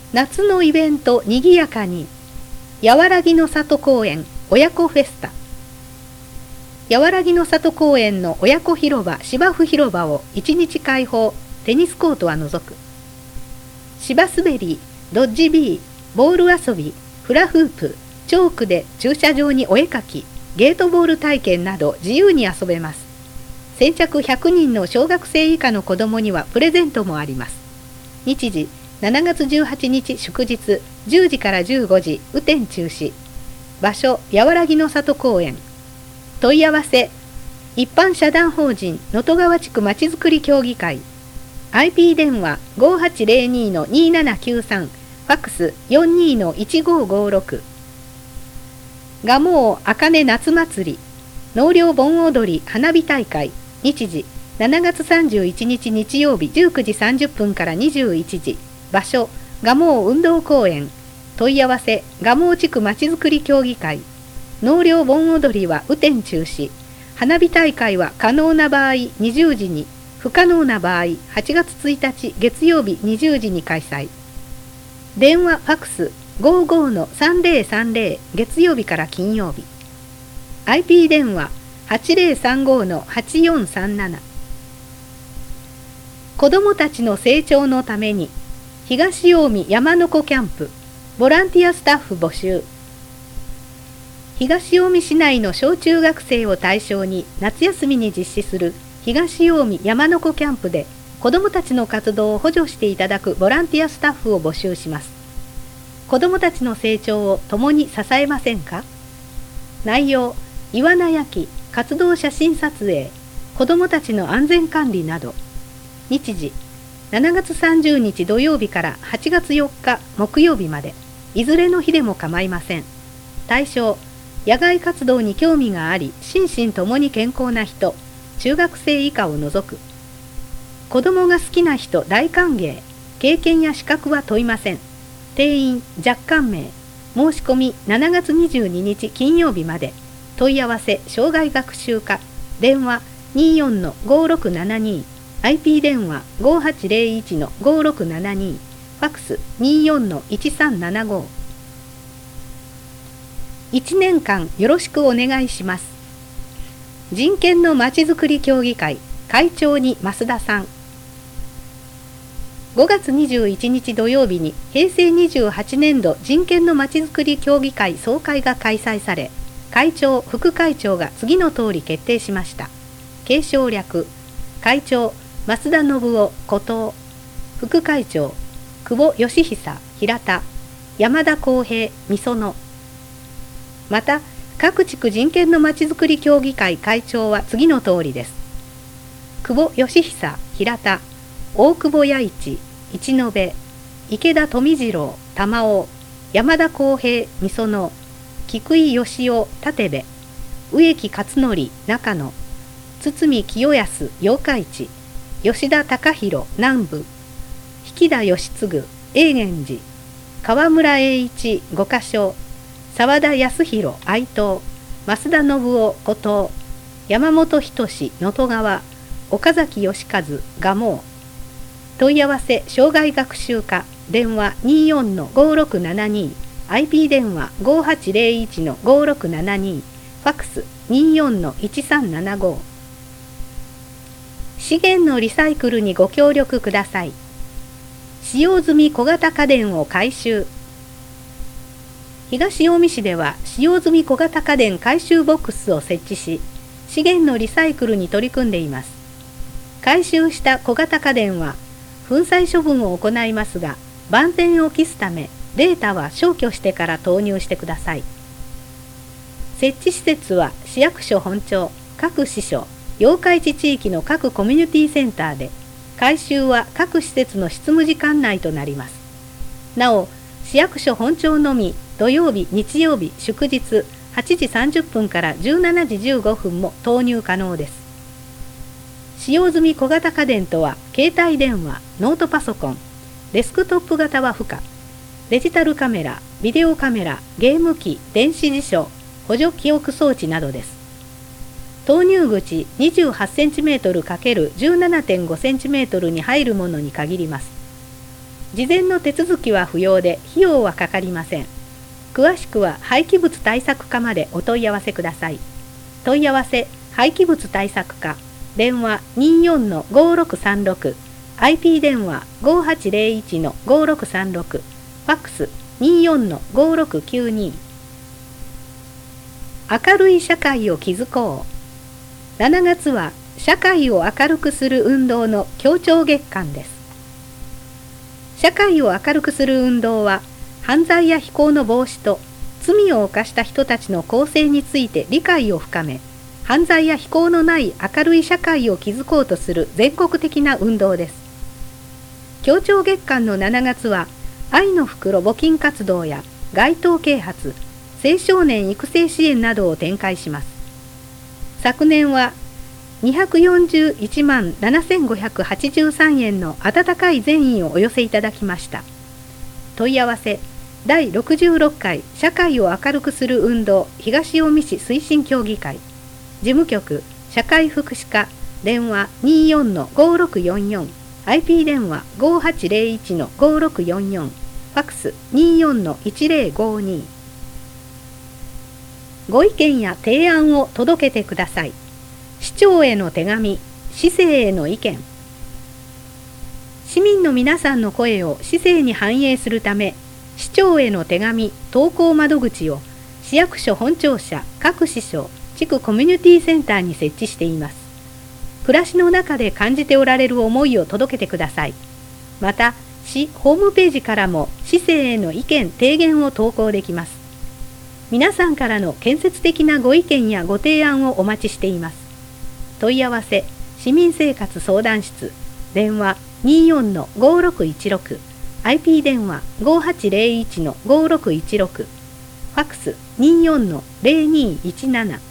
夏のイベントにぎやかに。やわらぎの里公園親子フェスタ。やわらぎの里公園の親子広場芝生広場を1日開放。テニスコートは除く。芝滑り、ドッジビー、ボール遊び、フラフープ、チョークで駐車場にお絵かき、ゲートボール体験など自由に遊べます。先着100人の小学生以下の子どもにはプレゼントもあります。日時7月18日祝日10時から15時雨天中止。場所やわらぎの里公園。問い合わせ一般社団法人能登川地区まちづくり協議会。 IP 電話 5802-2793 ファックス 42-1556。蒲生あかね夏祭り納涼盆踊り花火大会。日時7月31日日曜日19時30分から21時。場所蒲生運動公園。問い合わせ蒲生地区まちづくり協議会。納涼盆踊りは雨天中止。花火大会は可能な場合20時に、不可能な場合8月1日月曜日20時に開催。電話ファックス 55-3030 月曜日から金曜日。 IP 電話 8035-8437。子どもたちの成長のために東近江山の子キャンプボランティアスタッフ募集。東近江市内の小中学生を対象に夏休みに実施する東近江山の子キャンプで子どもたちの活動を補助していただくボランティアスタッフを募集します。子どもたちの成長を共に支えませんか？内容、イワナ焼き、活動写真撮影、子どもたちの安全管理など。日時、7月30日土曜日から8月4日木曜日まで、いずれの日でも構いません。対象、野外活動に興味があり、心身ともに健康な人、中学生以下を除く。子どもが好きな人大歓迎。経験や資格は問いません。定員若干名。申し込み7月22日金曜日まで。問い合わせ障害学習課。電話 24-5672。IP 電話 5801-5672。ファックス 24-1375。1年間よろしくお願いします。人権のまちづくり協議会会長に増田さん。5月21日土曜日に平成28年度人権のまちづくり協議会総会が開催され、会長・副会長が次の通り決定しました。継承略、会長増田信夫後藤、副会長久保義久平田、山田康平御園。また各地区人権のまちづくり協議会会長は次の通りです。久保義久平田、大久保弥一一延、池田富次郎玉尾、山田康平御園、菊井義雄立部、植木勝則中野、堤清康八日市、吉田貴弘南部、引田義次永源寺、川村栄一五箇所、沢田康弘愛東、増田信夫後藤、山本仁能登川、岡崎義和蒲生。問い合わせ障害学習課。電話 24-5672。 IP 電話 5801-5672。ファックス 24-1375。資源のリサイクルにご協力ください。使用済み小型家電を回収。東近江市では使用済み小型家電回収ボックスを設置し、資源のリサイクルに取り組んでいます。回収した小型家電は粉砕処分を行いますが、万全を期すためデータは消去してから投入してください。設置施設は市役所本庁、各支所、八日市地域の各コミュニティセンターで、回収は各施設の執務時間内となります。なお、市役所本庁のみ土曜日、日曜日、祝日8時30分から17時15分も投入可能です。使用済み小型家電とは、携帯電話、ノートパソコン、デスクトップ型は不可、デジタルカメラ、ビデオカメラ、ゲーム機、電子辞書、補助記憶装置などです。投入口 28cm×17.5cm に入るものに限ります。 事前の手続きは不要で費用はかかりません。詳しくは廃棄物対策課までお問い合わせください。問い合わせ廃棄物対策課、電話 24-5636、IP 電話 5801-5636、ファックス 24-5692。 明るい社会を築こう。7月は社会を明るくする運動の協調月間です。社会を明るくする運動は、犯罪や非行の防止と罪を犯した人たちの更生について理解を深め、犯罪や非行のない明るい社会を築こうとする全国的な運動です。協調月間の7月は、愛の袋募金活動や街頭啓発、青少年育成支援などを展開します。昨年は241万7583円の温かい善意をお寄せいただきました。問い合わせ第66回社会を明るくする運動東近江市推進協議会、事務局社会福祉課、電話 24-5644、 IP 電話 5801-5644、 ファックス 24-1052。 ご意見や提案を届けてください。市長への手紙、市政への意見。市民の皆さんの声を市政に反映するため、市長への手紙投稿窓口を市役所本庁舎各支所地区コミュニティセンターに設置しています。暮らしの中で感じておられる思いを届けてください。また、市ホームページからも市政への意見提言を投稿できます。皆さんからの建設的なご意見やご提案をお待ちしています。問い合わせ市民生活相談室、電話 24-5616、 IP 電話 5801-5616、 ファックス 24-0217